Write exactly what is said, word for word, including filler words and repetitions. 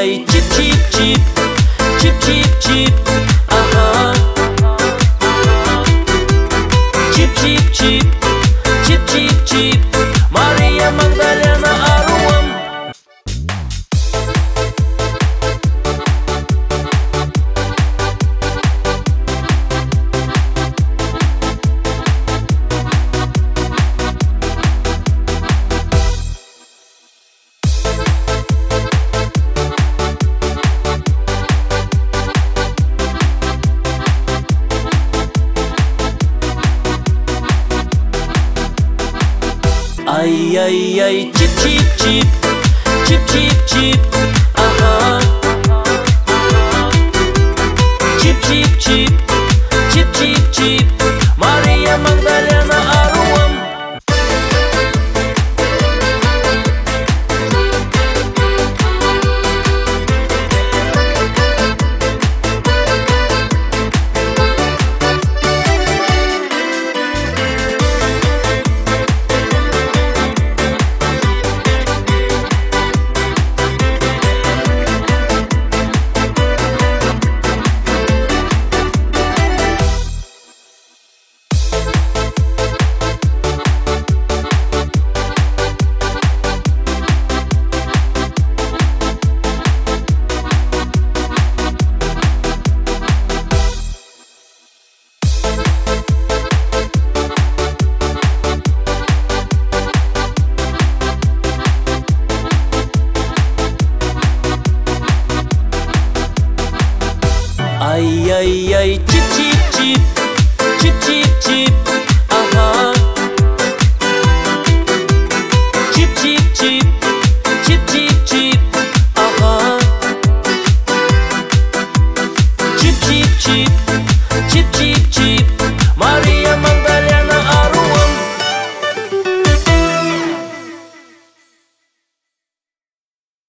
ay, chip chip chip, chip chip chip, aha. Chip chip chip, chip chip chip, Maria Magdalena Aruam. Ay, ay, ay, chip, chip, chip, chip, chip, chip, aha. Chip, chip, chip, chip, chip, chip, Maria Magdalena Aruam. Ay, ay, ay, chip, chip, chip, chip, chip.